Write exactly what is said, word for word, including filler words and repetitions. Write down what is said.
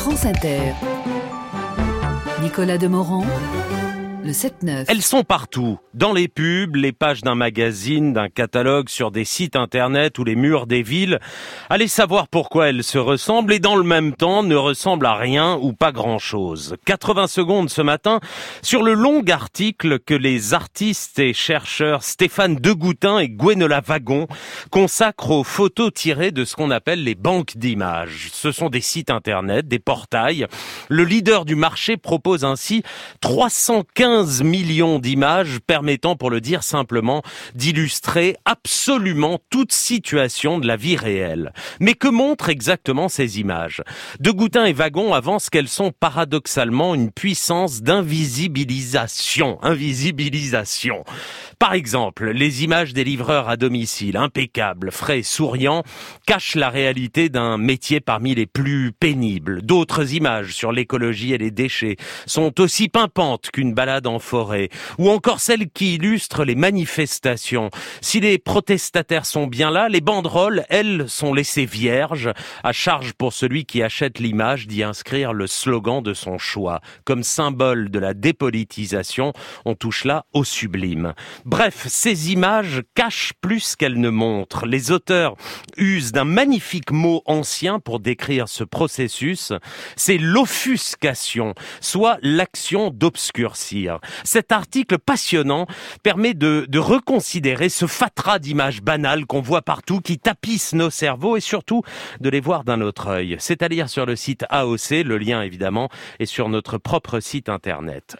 France Inter. Nicolas Demorand, le sept neuf. Elles sont partout, dans les pubs, les pages d'un magazine, d'un catalogue, sur des sites internet ou les murs des villes. Allez savoir pourquoi elles se ressemblent et dans le même temps ne ressemblent à rien ou pas grand-chose. quatre-vingts secondes ce matin sur le long article que les artistes et chercheurs Stéphane Degoutin et Gwenola Wagon consacrent aux photos tirées de ce qu'on appelle les banques d'images. Ce sont des sites internet, des portails. Le leader du marché propose ainsi trois cent quinze millions d'images permettant, pour le dire simplement, d'illustrer absolument toute situation de la vie réelle. Mais que montrent exactement ces images ? Degoutin et Wagon avancent qu'elles sont paradoxalement une puissance d'invisibilisation. Invisibilisation. Par exemple, les images des livreurs à domicile, impeccables, frais, souriants, cachent la réalité d'un métier parmi les plus pénibles. D'autres images sur l'écologie et les déchets sont aussi pimpantes qu'une balade en forêt, ou encore celles qui illustrent les manifestations. Si les protestataires sont bien là, les banderoles, elles, sont laissées vierges, à charge pour celui qui achète l'image d'y inscrire le slogan de son choix. Comme symbole de la dépolitisation, on touche là au sublime. Bref, ces images cachent plus qu'elles ne montrent. Les auteurs usent d'un magnifique mot ancien pour décrire ce processus, c'est l'offuscation, soit l'action d'obscurcir. Cet article passionnant permet de, de reconsidérer ce fatras d'images banales qu'on voit partout, qui tapissent nos cerveaux et surtout de les voir d'un autre œil. C'est à lire sur le site A O C, le lien évidemment est sur notre propre site internet.